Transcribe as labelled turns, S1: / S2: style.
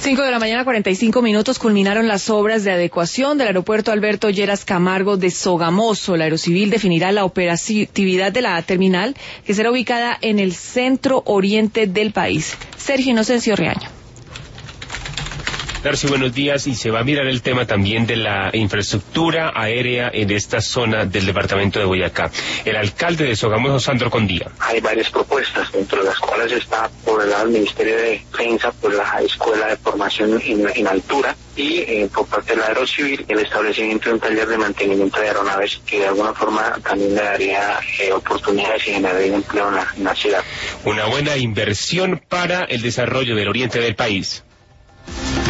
S1: 5:45 a.m, culminaron las obras de adecuación del aeropuerto Alberto Lleras Camargo de Sogamoso. La Aerocivil definirá la operatividad de la terminal, que será ubicada en el centro oriente del país. Sergio Inocencio Riaño.
S2: Darcy, buenos días. Y se va a mirar el tema también de la infraestructura aérea en esta zona del departamento de Boyacá. El alcalde de Sogamoso, Sandro Condía.
S3: Hay varias propuestas, dentro de las cuales está por el lado del Ministerio de Defensa, por la Escuela de Formación en Altura, y por parte de la Aerocivil, el establecimiento de un taller de mantenimiento de aeronaves que de alguna forma también le daría oportunidades y generaría empleo en la ciudad.
S2: Una buena inversión para el desarrollo del oriente del país.